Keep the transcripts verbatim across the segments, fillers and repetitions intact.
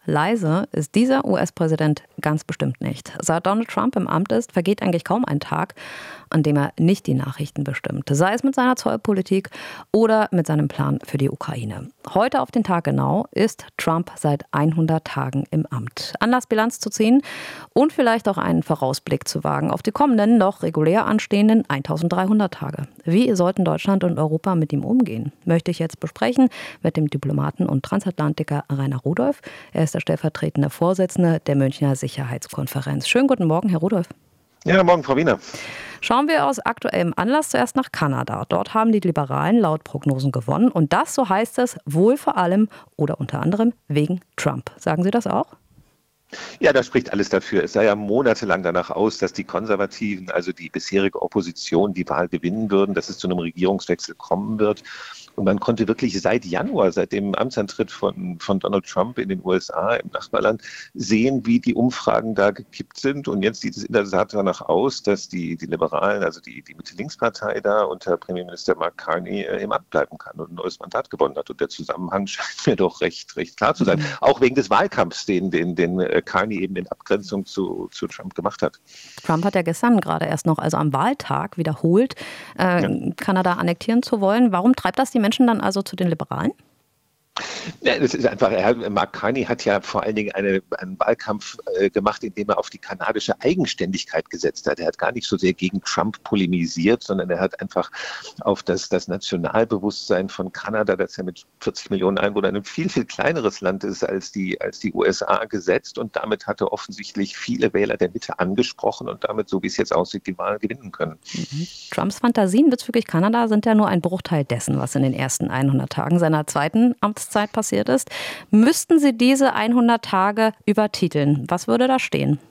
leise ist dieser U S-Präsident ganz bestimmt nicht. Seit Donald Trump im Amt ist, vergeht eigentlich kaum ein Tag, an dem er nicht die Nachrichten bestimmt. Sei es mit seiner Zollpolitik oder mit seinem Plan für die Ukraine. Heute auf den Tag genau ist Trump seit hundert Tagen im Amt. Anlass, Bilanz zu ziehen und vielleicht auch einen Vorausblick zu wagen auf die kommenden, noch regulär anstehenden eintausenddreihundert Tage. Wie sollten Deutschland und Europa mit ihm umgehen? Möchte ich jetzt besprechen mit dem Diplomaten und Transatlantiker Rainer Rudolph. Er ist der stellvertretende Vorsitzende der Münchner Sicherheitskonferenz. Schönen guten Morgen, Herr Rudolph. Ja, morgen, Frau Wiener. Schauen wir aus aktuellem Anlass zuerst nach Kanada. Dort haben die Liberalen laut Prognosen gewonnen. Und das, so heißt es, wohl vor allem oder unter anderem wegen Trump. Sagen Sie das auch? Ja, da spricht alles dafür. Es sah ja monatelang danach aus, dass die Konservativen, also die bisherige Opposition, die Wahl gewinnen würden, dass es zu einem Regierungswechsel kommen wird. Und man konnte wirklich seit Januar, seit dem Amtsantritt von, von Donald Trump in den U S A, im Nachbarland, sehen, wie die Umfragen da gekippt sind. Und jetzt sieht es in der Tat danach aus, dass die, die Liberalen, also die, die Mitte-Links-Partei da unter Premierminister Mark Carney äh, im Amt bleiben kann und ein neues Mandat gewonnen hat. Und der Zusammenhang scheint mir doch recht, recht klar zu sein. Mhm. Auch wegen des Wahlkampfs, den, den, den Carney eben in Abgrenzung zu, zu Trump gemacht hat. Trump hat ja gestern gerade erst noch, also am Wahltag, wiederholt, äh, ja. Kanada annektieren zu wollen. Warum treibt das die Menschen dann also zu den Liberalen? Ja, das ist einfach, Herr Mark Carney hat ja vor allen Dingen eine, einen Wahlkampf äh, gemacht, in dem er auf die kanadische Eigenständigkeit gesetzt hat. Er hat gar nicht so sehr gegen Trump polemisiert, sondern er hat einfach auf das, das Nationalbewusstsein von Kanada, das ja mit vierzig Millionen Einwohnern ein viel, viel kleineres Land ist als die, als die U S A, gesetzt. Und damit hat er offensichtlich viele Wähler der Mitte angesprochen und damit, so wie es jetzt aussieht, die Wahl gewinnen können. Mhm. Trumps Fantasien bezüglich Kanada sind ja nur ein Bruchteil dessen, was in den ersten hundert Tagen seiner zweiten Amtszeit passiert ist. Müssten Sie diese hundert Tage übertiteln? Was würde da stehen?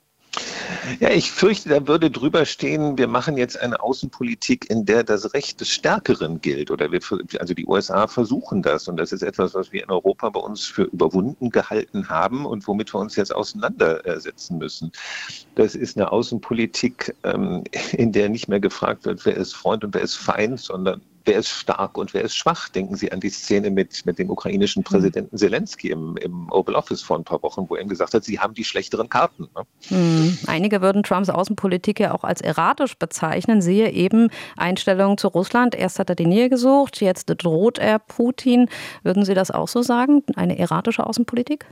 Ja, ich fürchte, da würde drüber stehen, wir machen jetzt eine Außenpolitik, in der das Recht des Stärkeren gilt. Oder wir, also die U S A versuchen das. Und das ist etwas, was wir in Europa bei uns für überwunden gehalten haben und womit wir uns jetzt auseinandersetzen müssen. Das ist eine Außenpolitik, in der nicht mehr gefragt wird, wer ist Freund und wer ist Feind, sondern wer ist stark und wer ist schwach? Denken Sie an die Szene mit, mit dem ukrainischen Präsidenten Zelensky im, im Oval Office vor ein paar Wochen, wo er ihm gesagt hat, Sie haben die schlechteren Karten. Ne? Hm. Einige würden Trumps Außenpolitik ja auch als erratisch bezeichnen. Siehe eben Einstellungen zu Russland. Erst hat er die Nähe gesucht, jetzt droht er Putin. Würden Sie das auch so sagen? Eine erratische Außenpolitik?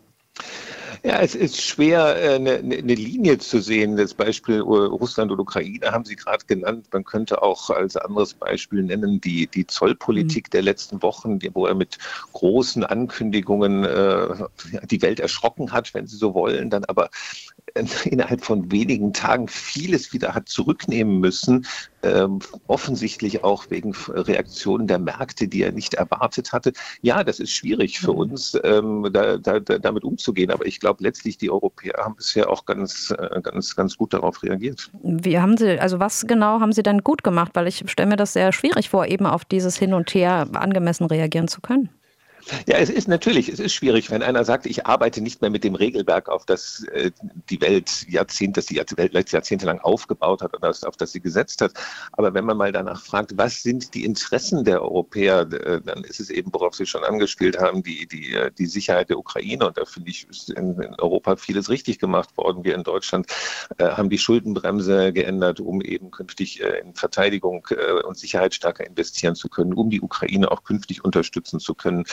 Ja, es ist schwer, eine, eine Linie zu sehen. Das Beispiel Russland und Ukraine haben Sie gerade genannt. Man könnte auch als anderes Beispiel nennen die, die Zollpolitik mhm. der letzten Wochen, wo er mit großen Ankündigungen äh, die Welt erschrocken hat, wenn Sie so wollen, dann aber innerhalb von wenigen Tagen vieles wieder hat zurücknehmen müssen. Ähm, offensichtlich auch wegen Reaktionen der Märkte, die er nicht erwartet hatte. Ja, das ist schwierig für uns, ähm, da, da, damit umzugehen. Aber ich glaube, letztlich die Europäer haben bisher auch ganz, äh, ganz, ganz gut darauf reagiert. Wie haben Sie, also was genau haben Sie denn gut gemacht? Weil ich stelle mir das sehr schwierig vor, eben auf dieses Hin und Her angemessen reagieren zu können. Ja, es ist natürlich, es ist schwierig, wenn einer sagt, ich arbeite nicht mehr mit dem Regelwerk, auf das äh, die Welt Jahrzehnte, das die Welt jahrzehntelang aufgebaut hat und das, auf das sie gesetzt hat. Aber wenn man mal danach fragt, was sind die Interessen der Europäer, äh, dann ist es eben, worauf Sie schon angespielt haben, die, die, die Sicherheit der Ukraine. Und da finde ich, ist in, in Europa vieles richtig gemacht worden. Wir in Deutschland äh, haben die Schuldenbremse geändert, um eben künftig äh, in Verteidigung äh, und Sicherheit stärker investieren zu können, um die Ukraine auch künftig unterstützen zu können.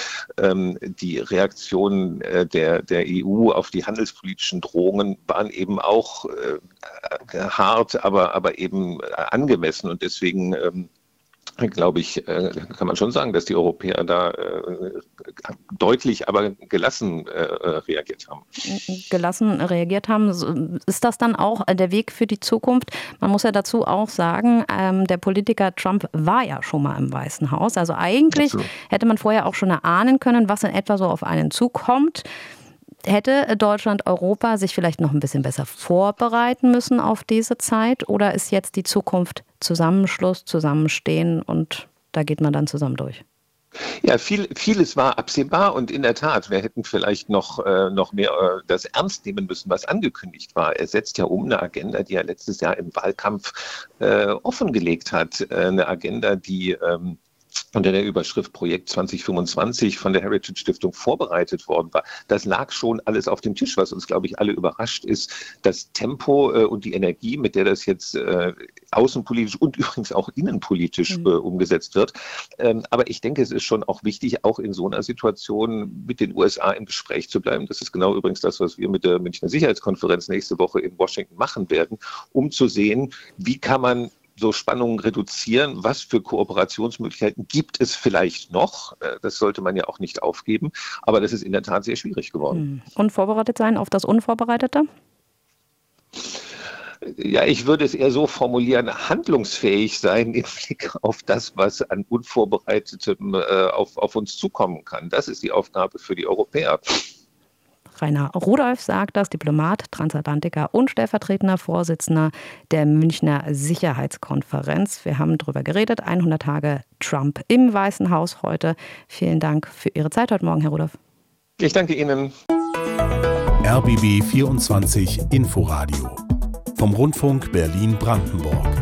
Die Reaktionen der, der E U auf die handelspolitischen Drohungen waren eben auch äh, hart, aber, aber eben angemessen. Und deswegen ähm, glaube ich, äh, kann man schon sagen, dass die Europäer da äh, deutlich, aber gelassen äh, reagiert haben. Gelassen reagiert haben. Ist das dann auch der Weg für die Zukunft? Man muss ja dazu auch sagen, ähm, der Politiker Trump war ja schon mal im Weißen Haus. Also eigentlich Absolut. Hätte man vorher auch schon erahnen können, was in etwa so auf einen zukommt. Hätte Deutschland, Europa sich vielleicht noch ein bisschen besser vorbereiten müssen auf diese Zeit? Oder ist jetzt die Zukunft Zusammenschluss, Zusammenstehen und da geht man dann zusammen durch? Ja, viel, vieles war absehbar und in der Tat, wir hätten vielleicht noch, äh, noch mehr äh, das ernst nehmen müssen, was angekündigt war. Er setzt ja um eine Agenda, die er letztes Jahr im Wahlkampf äh, offengelegt hat. Äh, eine Agenda, die ähm, unter der Überschrift Projekt zwanzig fünfundzwanzig von der Heritage Stiftung vorbereitet worden war. Das lag schon alles auf dem Tisch, was uns, glaube ich, alle überrascht ist. Das Tempo äh, und die Energie, mit der das jetzt äh, außenpolitisch und übrigens auch innenpolitisch mhm. äh, umgesetzt wird. Ähm, aber ich denke, es ist schon auch wichtig, auch in so einer Situation mit den U S A im Gespräch zu bleiben. Das ist genau übrigens das, was wir mit der Münchner Sicherheitskonferenz nächste Woche in Washington machen werden, um zu sehen, wie kann man so Spannungen reduzieren, was für Kooperationsmöglichkeiten gibt es vielleicht noch. Das sollte man ja auch nicht aufgeben, aber das ist in der Tat sehr schwierig geworden. Und vorbereitet sein auf das Unvorbereitete? Ja, ich würde es eher so formulieren, handlungsfähig sein im Blick auf das, was an Unvorbereitetem äh, auf, auf uns zukommen kann. Das ist die Aufgabe für die Europäer. Rainer Rudolph sagt das, Diplomat, Transatlantiker und stellvertretender Vorsitzender der Münchner Sicherheitskonferenz. Wir haben darüber geredet, hundert Tage Trump im Weißen Haus heute. Vielen Dank für Ihre Zeit heute Morgen, Herr Rudolph. Ich danke Ihnen. R B B vierundzwanzig Inforadio vom Rundfunk Berlin-Brandenburg.